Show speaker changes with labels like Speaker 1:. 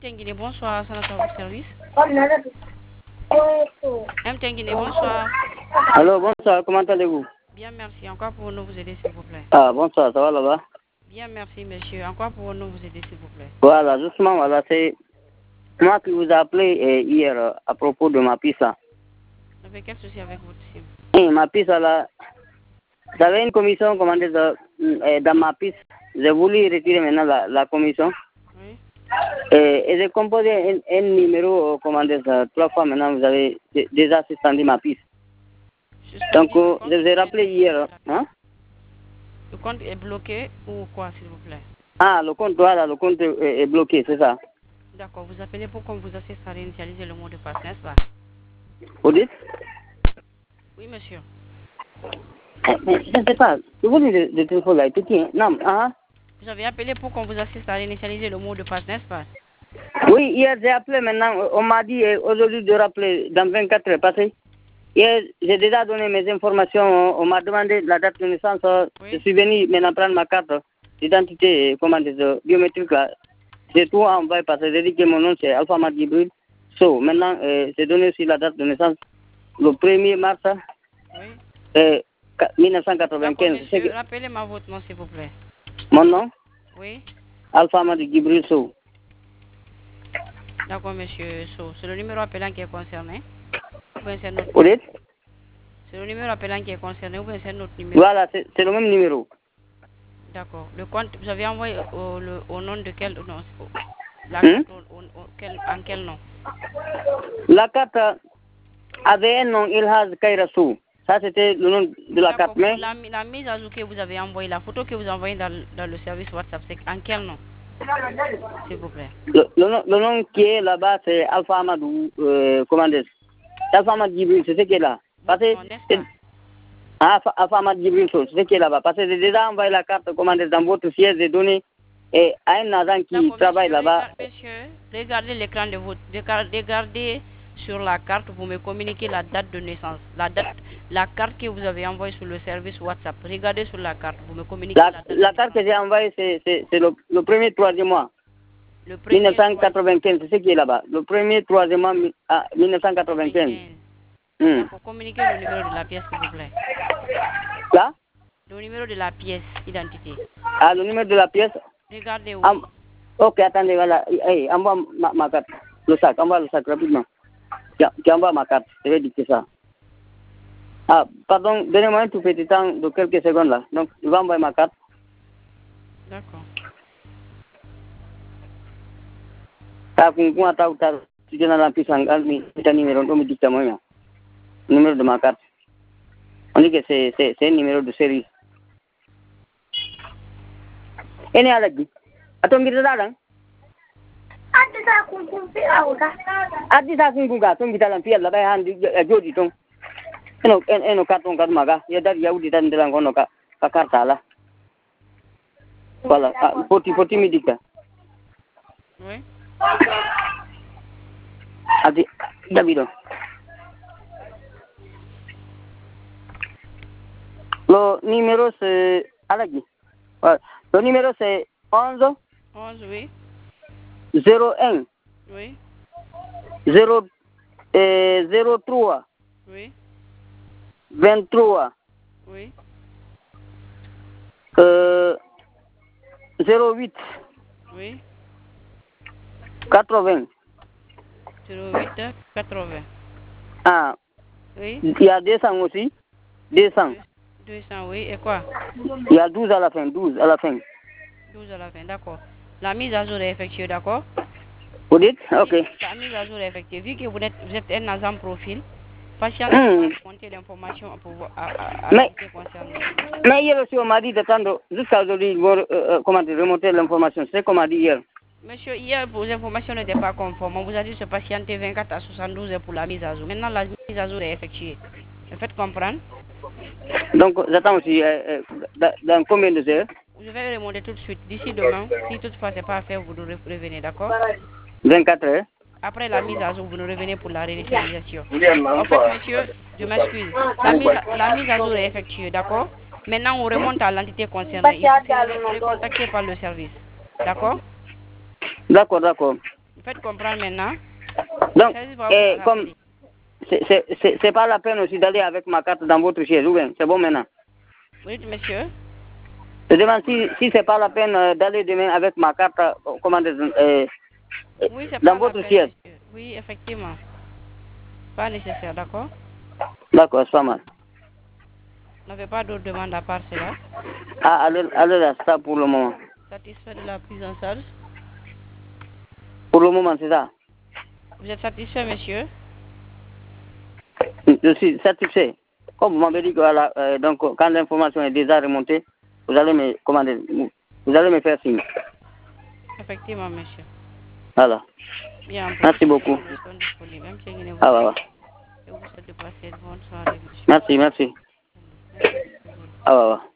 Speaker 1: Tenguine, bonsoir, c'est notre service. Tenguine, bonsoir.
Speaker 2: Allô, bonsoir, comment allez-vous?
Speaker 1: Bien, merci. Encore pour nous vous aider, s'il vous plaît.
Speaker 2: Ah, bonsoir, ça va là-bas?
Speaker 1: Bien, merci, monsieur. Encore pour nous vous aider, s'il vous plaît.
Speaker 2: Voilà, justement, voilà, c'est moi qui vous ai appelé hier à propos de ma pizza.
Speaker 1: Avec quel souci avec votre sim?
Speaker 2: Oui, ma pizza là, j'avais une commission commandée dans ma pizza. J'ai voulu retirer maintenant la commission.
Speaker 1: Oui.
Speaker 2: Et j'ai composé un numéro commandé 3 fois maintenant, vous avez déjà suspendu ma piste. Donc, je vous ai rappelé hier. Hein?
Speaker 1: Le compte est bloqué ou quoi, s'il vous plaît?
Speaker 2: Ah, le compte, voilà, le compte est bloqué, c'est ça.
Speaker 1: D'accord, vous appelez pour qu'on vous assiste à réinitialiser le mot de passe, n'est-ce pas?
Speaker 2: Vous dites?
Speaker 1: Oui, monsieur.
Speaker 2: Mais je ne sais pas. Vous dites le téléphone là, tout est. Non, ah.
Speaker 1: Vous avez appelé pour qu'on vous assiste à réinitialiser le mot de passe, n'est-ce pas?
Speaker 2: Oui, hier j'ai appelé maintenant. On m'a dit aujourd'hui de rappeler dans 24 heures passées. Hier, j'ai déjà donné mes informations. On m'a demandé la date de naissance.
Speaker 1: Oui.
Speaker 2: Je suis venu maintenant prendre ma carte d'identité, biométrique là. J'ai tout envoyé parce que j'ai dit que mon nom c'est Alpha Madjibril. So, maintenant, j'ai donné aussi la date de naissance. Le 1er mars
Speaker 1: Oui.
Speaker 2: 1995.
Speaker 1: Monsieur, rappelez-moi votre nom, s'il vous plaît.
Speaker 2: Mon nom?
Speaker 1: Oui.
Speaker 2: Alpha Madjibril So.
Speaker 1: D'accord, monsieur So. C'est le numéro appelant qui est concerné. C'est le numéro appelant qui est concerné ou bien c'est notre numéro?
Speaker 2: Voilà, c'est le même numéro.
Speaker 1: D'accord. Le compte, vous avez envoyé au nom de quel nom? La
Speaker 2: Hmm?
Speaker 1: carte, en quel nom?
Speaker 2: La carte avait un nom, Ilhaz Kairasou. Ça, c'était le nom de la carte. Mais
Speaker 1: La mise à jour que vous avez envoyée, la photo que vous envoyez dans le service WhatsApp, c'est en quel nom? S'il vous plaît.
Speaker 2: le nom qui est là-bas, c'est Alpha Amadou. Comment dire? Alpha Ahmad Jibril, c'est ce qui est là. Parce que Alpha Ahmad Jibril, c'est ce qui est là-bas. Parce que j'ai déjà envoyé la carte, comment dire, dans votre siège, j'ai donné à un agent qui travaille là-bas.
Speaker 1: Monsieur, regardez l'écran de votre. Regardez sur la carte, vous me communiquez la date de naissance. La carte que vous avez envoyée sur le service WhatsApp. Regardez sur la carte, vous me communiquez la date.
Speaker 2: La carte que j'ai envoyée, c'est le premier troisième mois.
Speaker 1: Le premier
Speaker 2: 1995, c'est ce qui est là-bas. Le premier troisième mois 1995.
Speaker 1: Pour communiquer le numéro de la pièce, s'il vous plaît.
Speaker 2: Là?
Speaker 1: Le numéro de la pièce d'identité.
Speaker 2: Ah, le numéro de la pièce?
Speaker 1: Regardez où.
Speaker 2: Ok, attendez, voilà. Hey, envoie ma carte. Le sac, envoie le sac rapidement. Qui envoie ma carte. Je vais dicter ça. Ah, pardon, donnez-moi un tout petit temps de quelques secondes là. Donc, je vais envoyer ma carte.
Speaker 1: D'accord.
Speaker 2: Numéro de ma carte. On dit que c'est un numéro de série. Et n'est pas attends, kita dalang. Adisa kumpi auda. Adisa kumpuga, tong kita lampiel la bay han jodi tong. Eno karton maga. Ya dari yaudi dan delang kono ka karta la. Voilà, poti midika.
Speaker 1: Oui.
Speaker 2: Adi Davido. Le numéro c'est Alagi. Le numéro c'est 11
Speaker 1: oui.
Speaker 2: 01
Speaker 1: oui.
Speaker 2: 03
Speaker 1: oui.
Speaker 2: 23
Speaker 1: oui.
Speaker 2: 08
Speaker 1: oui.
Speaker 2: 80
Speaker 1: 08 80.
Speaker 2: Ah,
Speaker 1: oui.
Speaker 2: il y a 200 aussi. 200.
Speaker 1: 200, oui. Et quoi?
Speaker 2: Il y a 12 à la fin. 12 à la fin.
Speaker 1: 12 à la fin, d'accord. La mise à jour est effectuée, d'accord?
Speaker 2: Vous dites? Ok.
Speaker 1: La mise à jour est effectuée. Vu que vous êtes un agent profil, patientez pour monter l'information pour concerné.
Speaker 2: Mais hier aussi, on m'a dit d'attendre jusqu'à aujourd'hui, comment dire, remonter l'information. C'est comme on m'a dit hier.
Speaker 1: Monsieur, hier, vos informations n'étaient pas conformes. On vous a dit de se patienter 24 à 72 heures pour la mise à jour. Maintenant, la mise à jour est effectuée. Me faites comprendre?
Speaker 2: Donc, j'attends aussi dans combien de heures?
Speaker 1: Je vais remonter tout de suite. D'ici demain, si toutefois ce n'est pas fait, vous nous revenez, d'accord?
Speaker 2: 24 heures.
Speaker 1: Après la mise à jour, vous nous revenez pour la réinitialisation. En fait, monsieur, je m'excuse. La mise à jour est effectuée, d'accord? Maintenant, on remonte à l'entité concernée. Il faut recontacter par le service. D'accord?
Speaker 2: D'accord, d'accord.
Speaker 1: Faites comprendre maintenant.
Speaker 2: Donc, comme c'est pas la peine aussi d'aller avec ma carte dans votre chaise, ou bien c'est bon maintenant?
Speaker 1: Oui, monsieur.
Speaker 2: Je demande si c'est pas la peine d'aller demain avec ma carte
Speaker 1: oui, c'est
Speaker 2: dans
Speaker 1: pas
Speaker 2: votre
Speaker 1: la peine,
Speaker 2: siège.
Speaker 1: monsieur. Oui, effectivement. Pas nécessaire, d'accord?
Speaker 2: D'accord, c'est pas mal.
Speaker 1: Vous n'avez pas d'autres demandes à part cela?
Speaker 2: Ah, allez là, ça pour le moment.
Speaker 1: Satisfait de la prise en charge?
Speaker 2: Pour le moment, c'est ça.
Speaker 1: Vous êtes satisfait, monsieur?
Speaker 2: Je suis satisfait. Comme vous m'avez dit que donc, quand l'information est déjà remontée, vous allez me faire signe.
Speaker 1: Effectivement, monsieur.
Speaker 2: Voilà.
Speaker 1: Bien,
Speaker 2: Merci beaucoup.
Speaker 1: nous sommes disponibles. Même si vous voulez,
Speaker 2: Ah, voilà.
Speaker 1: je vous souhaite de passer une bonne soirée, monsieur.
Speaker 2: Merci.
Speaker 1: Merci beaucoup.
Speaker 2: Ah, voilà.